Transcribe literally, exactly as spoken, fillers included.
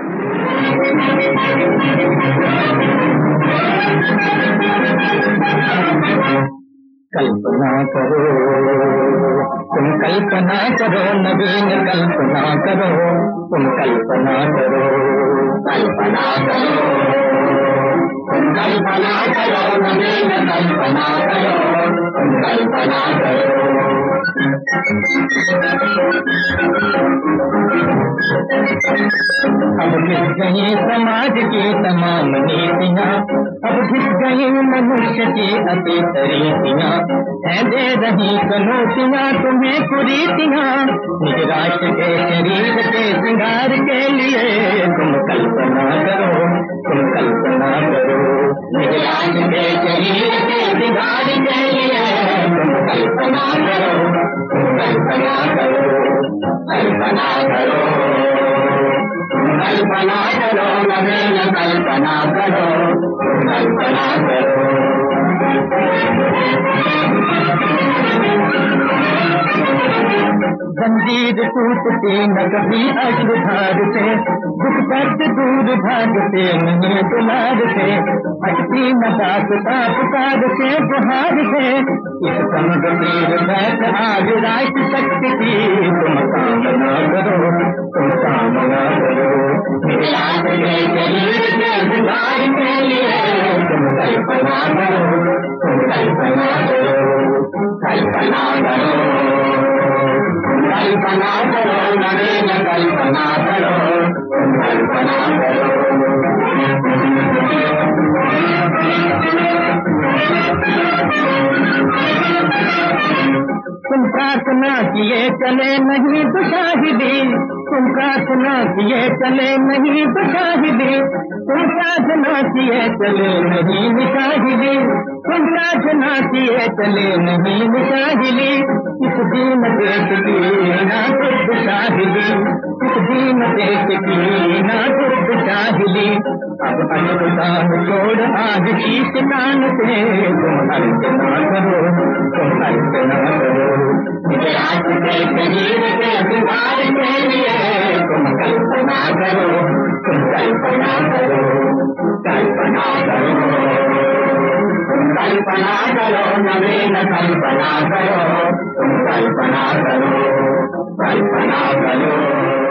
कल्पना करो, तुम कल्पना करो, नवीन कल्पना करो, तुम कल्पना करो, कल्पना करो, तुम कल्पना करो, नवीन कल्पना करो, तुम कल्पना करो। अब घिस गई समाज की तमाम नीतियाँ, अब घिस गई मनुष्य की अतीत रीतियाँ, है दे रही कनौतियाँ तुम्हें कुरीतियाँ, निज राष्ट्र के शरीर के श्रृंगार के लिए तुम कल्पना करो, तुम कल्पना करो, निज राष्ट्र के शरीर के श्रृंगार के लिए तुम कल्पना करो, तुम कल्पना करो, कल्पना करो, कल्पना करो, नवीन कल्पना करो, कल्पना करो। जंजीर टूटती न कभी अश्रुधार से, दुख दर्द दूर भाग से नहीं दुलार से, हटती न दासता पुकार से बुहार से, इस समझ तीर बैठ आज राष्ट्र शक्ति की तुम कामना करो, तुम कामना करो, विराट के शरीर के बुहार के लिए तुम कल्पना करो, तुम कल्पना करो, कल्पना करो, कल्पना करो, नवीन कल्पना करो, कल्पना करो। तुम प्रार्थना किए चले नहीं तो शाहिदी, तुम प्रार्थना किए चले नहीं तो शाहिदी, तुम प्रार्थना किए चले नहीं निशाहिदी, तुम प्रार्थना किए चले नहीं निशाहिदी, इस दीन देश की ना दुर्द शाहिदी, इस दीन देश की ना दुर्द शाहिदी, अब अनुदान छोड़ आज की शिकान से तुम अर्चना करो, तुम अर्चना करो, विराट के शरीर के द्वार के लिए तुम कल्पना करो, तुम कल्पना करो, कल्पना करो, तुम कल्पना करो, नवीन कल्पना करो, तुम कल्पना करो, कल्पना करो।